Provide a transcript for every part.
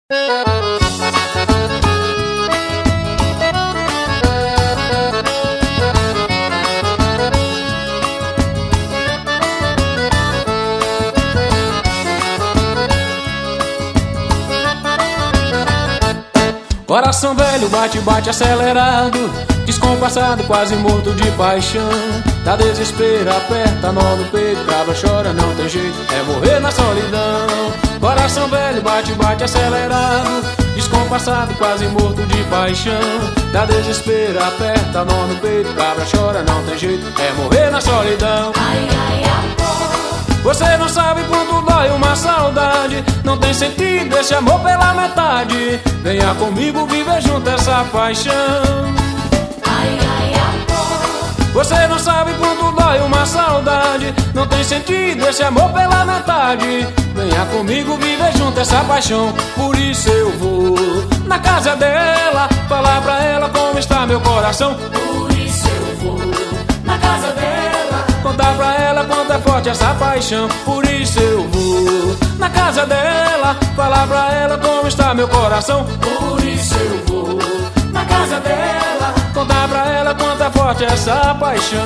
Coração velho bate, bate acelerado, descompassado, quase morto de paixão. Dá desespero, aperta nó no peito, cabra chora, não tem jeito, é morrer na solidão. Coração velho bate, bate acelerado, descompassado, quase morto de paixão. Dá desespero, aperta nó no peito, cabra chora, não tem jeito, é morrer na solidão. Ai, ai, amor. Você não sabe quanto dói uma saudade, não tem sentido esse amor pela metade. Venha comigo viver junto essa paixão. Ai, ai, amor. Você não sabe quanto dói uma saudade, não tem sentido esse amor pela metade. Venha comigo viver junto essa paixão. Por isso eu vou na casa dela, falar pra ela como está meu coração. Por isso eu vou na casa dela, contar pra ela quanto é forte essa paixão. Por isso eu vou na casa dela, falar pra ela como está meu coração. por isso eu vou na casa dela, Contar pra ela quanto é forte essa paixão.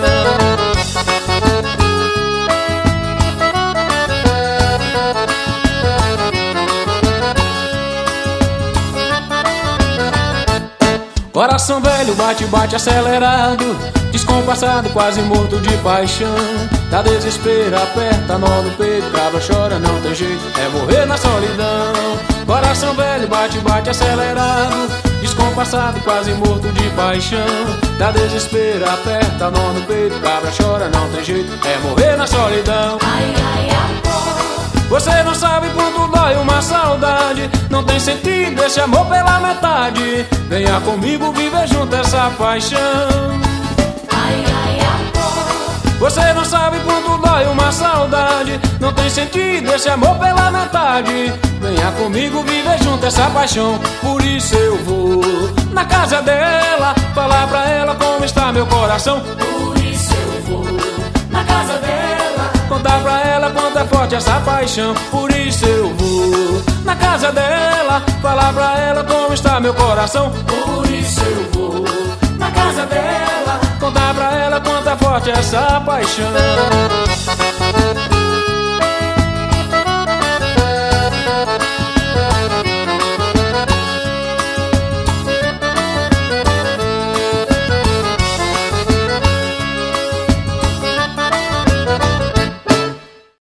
Coração velho bate, bate acelerado, descompassado, quase morto de paixão. Dá desespero, aperta nó no peito, cabra chora, não tem jeito, é morrer na solidão. Coração velho bate, bate acelerado, descompassado, quase morto de paixão. Dá desespero, aperta nó no peito, cabra chora, não tem jeito, é morrer na solidão. ai, ai, amor. Você não sabe quanto dói uma saudade, não tem sentido esse amor pela metade. Venha comigo viver junto essa paixão. Ai, ai, amor. Você não sabe quanto dói uma saudade, não tem sentido esse amor pela metade. Venha comigo viver junto essa paixão. Por isso eu vou na casa dela, falar pra ela como está meu coração. Por isso eu vou na casa dela, Contar pra ela quanto é forte essa paixão. Por isso eu vou na casa dela, falar pra ela como está meu coração. por isso eu vou na casa dela, Contar pra ela quanto é forte essa paixão.